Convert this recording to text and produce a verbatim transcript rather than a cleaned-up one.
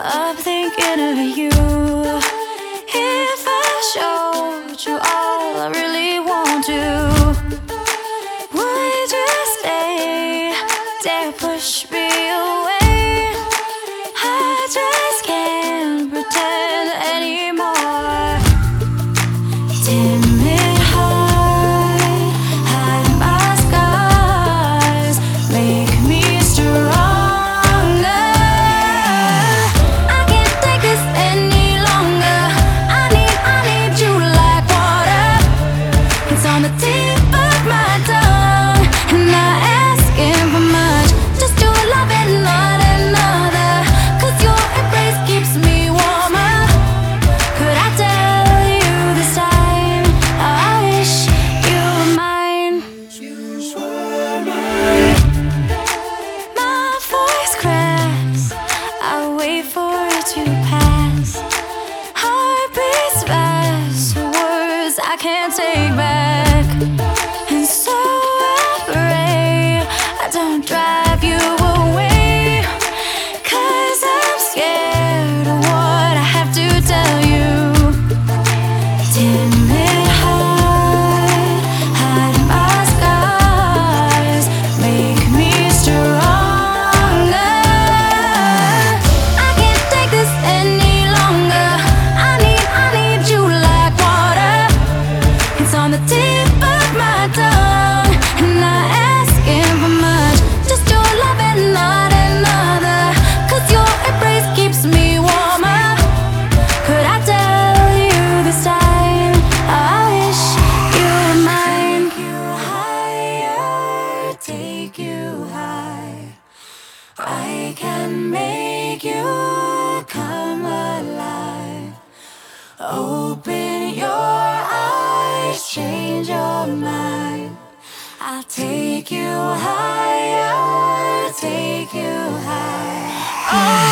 up thinking of you. If I showed you all I really want to, would you stay? Dare push me away? I just can't pretend anymore. Timid heart, hide my scars, make me stronger. I can't take this any longer. I need, I need you like water. It's on the tip of my tongue, and not asking for much, just your love and not another. 'Cause your embrace keeps me warmer. Could I tell you this time, I wish you were mine? My voice cracks, I wait for it to pass. Heart beats fast, words I can't take back. And so I pray I don't drive you away, 'cause I'm scared of what I have to tell you. Timid heart, hide my scars, make me stronger. I can't take this any longer. I need, I need you like water. It's on the tip of my tongue, and not asking for much, just your love and not another. 'Cause your embrace keeps me warmer. Could I tell you this time, I wish you were mine? You higher, take you high. I can make you come alive. Open your eyes, change your mind. I'll take you higher, take you high. Oh.